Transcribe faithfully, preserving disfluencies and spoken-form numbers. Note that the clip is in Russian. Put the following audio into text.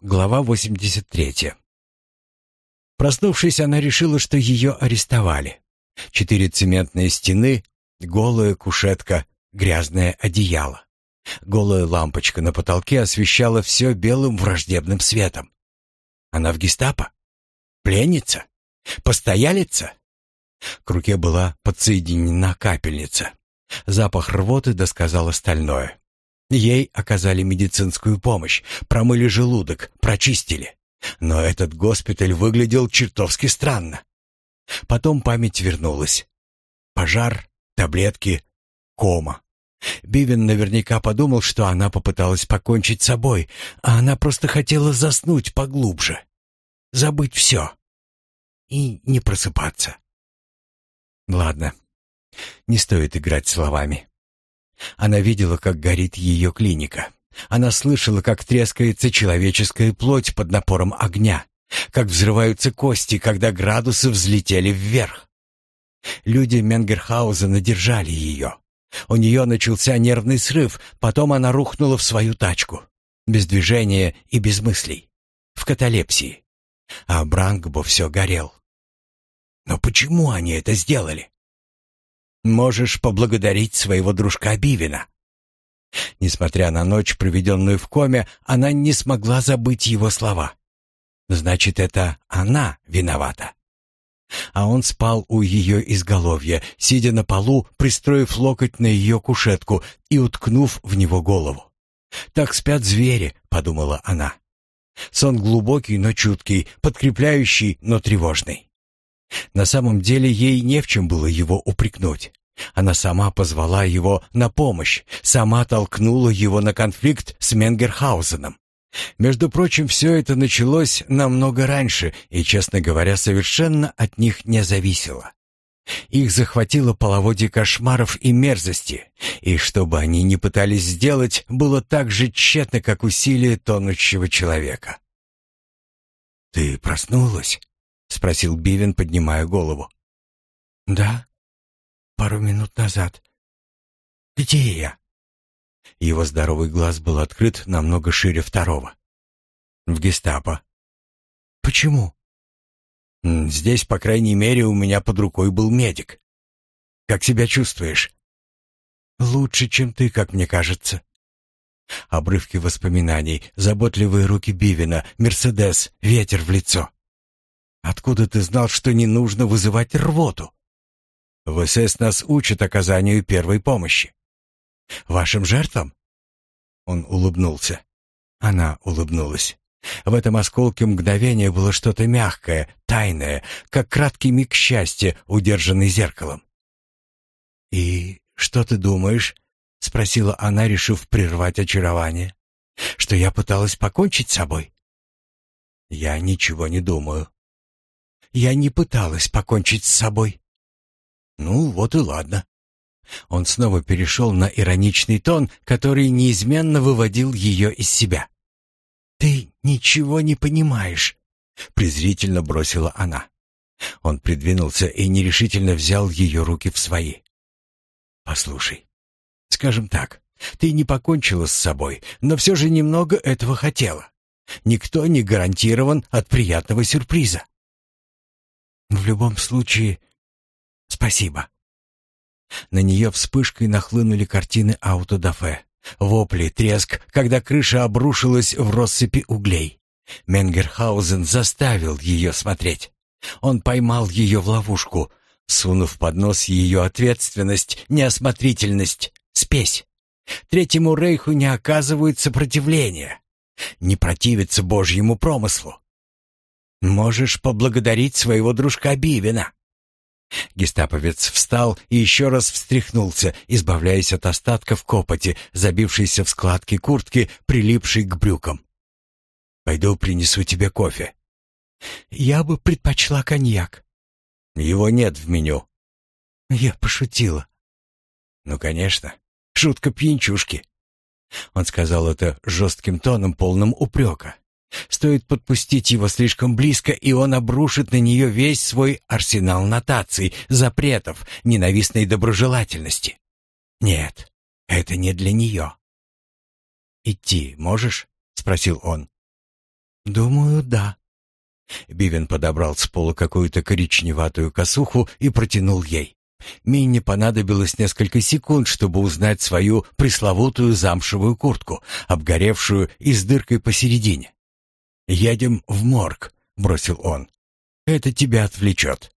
Глава восемьдесят третья. Проснувшись, она решила, что ее арестовали. Четыре цементные стены, голая кушетка, грязное одеяло. Голая лампочка на потолке освещала все белым враждебным светом. Она в гестапо? Пленница? Постоялица? К руке была подсоединена капельница. Запах рвоты досказал остальное. Ей оказали медицинскую помощь, промыли желудок, прочистили. Но этот госпиталь выглядел чертовски странно. Потом память вернулась. Пожар, таблетки, кома. Бивен наверняка подумал, что она попыталась покончить с собой, а она просто хотела заснуть поглубже. Забыть все. И не просыпаться. Ладно, не стоит играть словами. Она видела, как горит ее клиника. Она слышала, как трескается человеческая плоть под напором огня, как взрываются кости, когда градусы взлетели вверх. Люди Менгерхаузена держали ее. У нее начался нервный срыв, потом она рухнула в свою тачку. Без движения и без мыслей. В каталепсии. А Брангбо все горел. Но почему они это сделали? Можешь поблагодарить своего дружка Бивена. Несмотря на ночь, проведенную в коме, она не смогла забыть его слова. Значит, это она виновата. А он спал у ее изголовья, сидя на полу, пристроив локоть на ее кушетку и уткнув в него голову. «Так спят звери», — подумала она. Сон глубокий, но чуткий, подкрепляющий, но тревожный. На самом деле ей не в чем было его упрекнуть. Она сама позвала его на помощь, сама толкнула его на конфликт с Менгерхаузеном. Между прочим, все это началось намного раньше и, честно говоря, совершенно от них не зависело. Их захватило половодье кошмаров и мерзости, и что бы они ни пытались сделать, было так же тщетно, как усилие тонущего человека. «Ты проснулась?» — спросил Бивен, поднимая голову. «Да, пару минут назад. Где я?» Его здоровый глаз был открыт намного шире второго. «В гестапо». «Почему?» «Здесь, по крайней мере, у меня под рукой был медик. Как себя чувствуешь?» «Лучше, чем ты, как мне кажется». Обрывки воспоминаний, заботливые руки Бивена, Мерседес, ветер в лицо. «Откуда ты знал, что не нужно вызывать рвоту?» «В СС нас учат оказанию первой помощи». «Вашим жертвам?» Он улыбнулся. Она улыбнулась. В этом осколке мгновения было что-то мягкое, тайное, как краткий миг счастья, удержанный зеркалом. «И что ты думаешь?» — спросила она, решив прервать очарование. «Что я пыталась покончить с собой?» «Я ничего не думаю». «Я не пыталась покончить с собой». «Ну, вот и ладно». Он снова перешел на ироничный тон, который неизменно выводил ее из себя. «Ты ничего не понимаешь», — презрительно бросила она. Он придвинулся и нерешительно взял ее руки в свои. «Послушай, скажем так, ты не покончила с собой, но все же немного этого хотела. Никто не гарантирован от приятного сюрприза». «В любом случае, спасибо». На нее вспышкой нахлынули картины аутодафе. Вопли, треск, когда крыша обрушилась в россыпи углей. Менгерхаузен заставил ее смотреть. Он поймал ее в ловушку, сунув под нос ее ответственность, неосмотрительность, спесь. Третьему рейху не оказывают сопротивления, не противится Божьему промыслу. Можешь поблагодарить своего дружка Бивена. Гестаповец встал и еще раз встряхнулся, избавляясь от остатков копоти, забившейся в складки куртки, прилипшей к брюкам. «Пойду принесу тебе кофе». «Я бы предпочла коньяк». «Его нет в меню». «Я пошутила». «Ну, конечно. Шутка пьянчушки». Он сказал это жестким тоном, полным упрека. Стоит подпустить его слишком близко, и он обрушит на нее весь свой арсенал нотаций, запретов, ненавистной доброжелательности. Нет, это не для нее. «Идти можешь?» — спросил он. Думаю, да. Бивен подобрал с пола какую-то коричневатую косуху и протянул ей. Минни понадобилось несколько секунд, чтобы узнать свою пресловутую замшевую куртку, обгоревшую и с дыркой посередине. «Едем в морг», — бросил он. «Это тебя отвлечет».